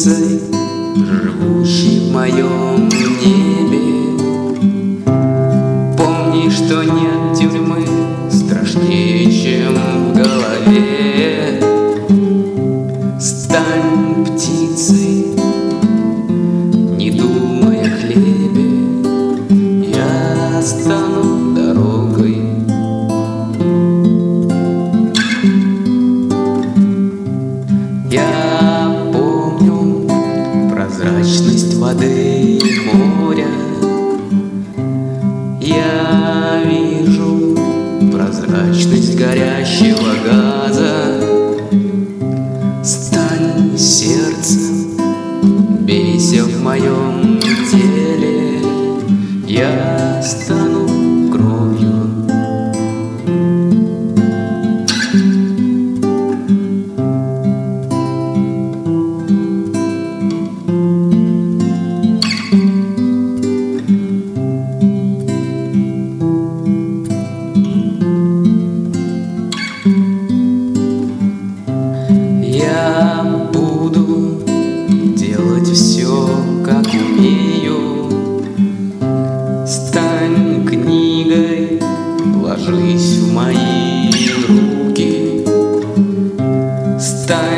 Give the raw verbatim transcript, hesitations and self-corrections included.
птицей, живущей в моем небе. Помни, что нет тюрьмы страшнее, чем в голове. Стань птицей, не думай о хлебе, я стану дорогой. Я помню прозрачность воды и моря, я вижу прозрачность горящего газа. Стань сердцем, бейся в моем теле, я стану кровью. Я буду делать все, как умею. Стань книгой, ложись в мои руки. Стань